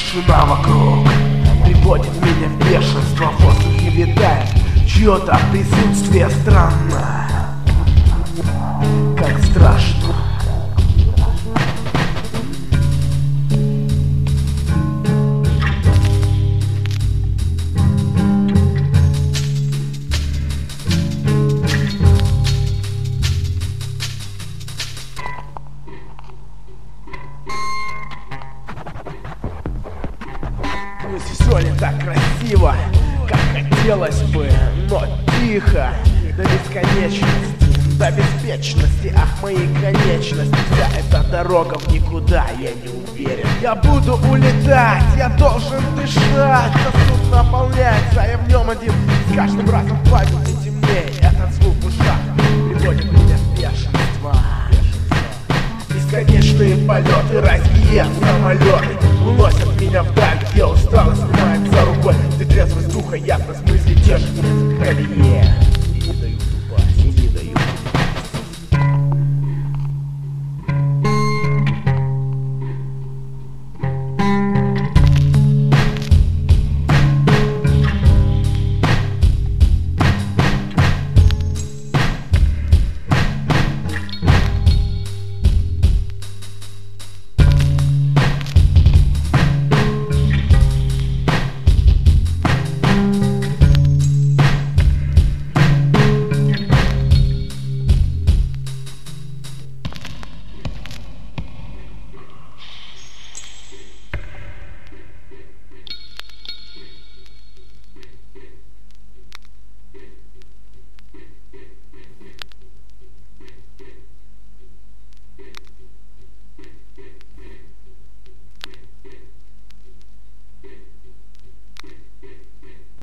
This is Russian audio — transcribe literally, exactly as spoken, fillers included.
Тишина вокруг приводит меня в бешенство. В воздухе витает чье-то присутствие странно, как страшно. Пусть все не так красиво, как хотелось бы, но тихо, до бесконечности, до беспечности. Ах, мои конечности, вся эта дорога в никуда, я не уверен. Я буду улетать, я должен дышать. Сосуд наполняется, я в нем один. С каждым разом в памяти темнее. Этот звук в ушах приводит меня в бешенство. Бесконечные полеты, райские самолеты уносят меня вдаль, где усталость снимается рукой. Ты трезвость духа, ясность мысли, те же колее.